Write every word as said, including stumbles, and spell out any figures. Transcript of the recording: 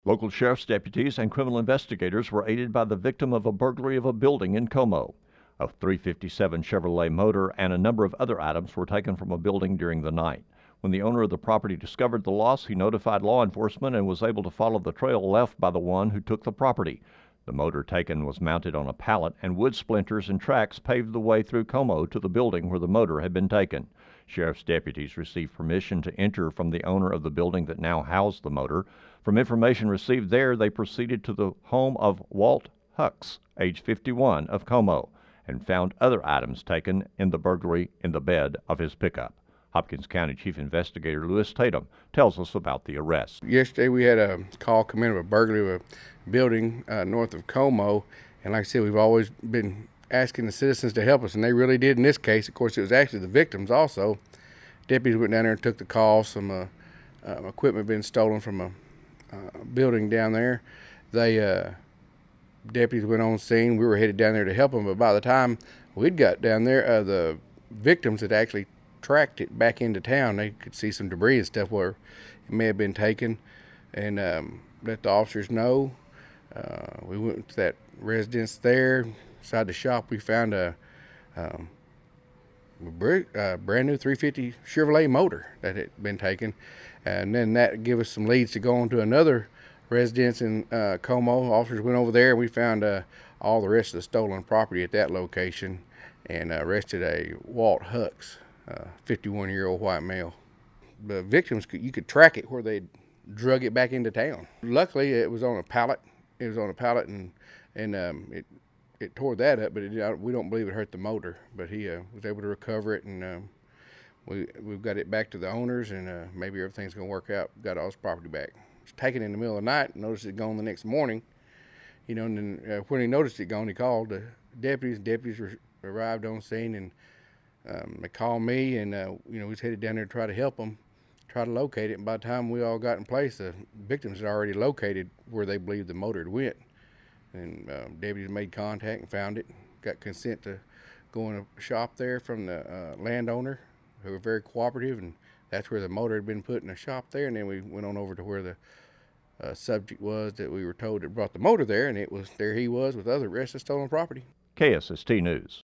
Local sheriff's deputies and criminal investigators were aided by the victim of a burglary of a building in Como. A three fifty-seven Chevrolet motor and a number of other items were taken from a building during the night. When the owner of the property discovered the loss, he notified law enforcement and was able to follow the trail left by the one who took the property. The motor taken was mounted on a pallet, and wood splinters and tracks paved the way through Como to the building where the motor had been taken. Sheriff's deputies received permission to enter from the owner of the building that now housed the motor. From information received there, they proceeded to the home of Walt Hucks, age fifty-one, of Como, and found other items taken in the burglary in the bed of his pickup. Hopkins County Chief Investigator Lewis Tatum tells us about the arrest. Yesterday we had a call come in of a burglary of a building uh, north of Como, and like I said, we've always been asking the citizens to help us, and they really did in this case. Of course, it was actually the victims also. Deputies went down there and took the call. Some uh, uh, equipment had been stolen from a uh, building down there. They uh, deputies went on scene. We were headed down there to help them, but by the time we'd got down there, uh, the victims had actually tracked it back into town. They could see some debris and stuff where it may have been taken, and um, let the officers know. Uh, we went to that residence there. Inside the shop, we found a, um, a brand new three fifty Chevrolet motor that had been taken, and then that gave us some leads to go on to another residence in uh, Como. Officers went over there, and we found uh, all the rest of the stolen property at that location, and uh, arrested a Walt Hucks, Uh, fifty-one-year-old white male. The victims, could, you could track it where they drug it back into town. Luckily, it was on a pallet. It was on a pallet, and and um, it it tore that up, but it, we don't believe it hurt the motor. But he uh, was able to recover it, and um, we we've got it back to the owners, and uh, maybe everything's gonna work out. Got all his property back. It was taken in the middle of the night. Noticed it gone the next morning. You know, and then uh, when he noticed it gone, he called the deputies. Deputies re- arrived on scene, and Um, they called me, and uh, you know, we was headed down there to try to help them, try to locate it. And by the time we all got in place, the victims had already located where they believed the motor had went. And uh, deputies made contact and found it. Got consent to go in a shop there from the uh, landowner, who were very cooperative, and that's where the motor had been put in a shop there. And then we went on over to where the uh, subject was that we were told that brought the motor there, and it was there he was with other rest of stolen property. K S S T News.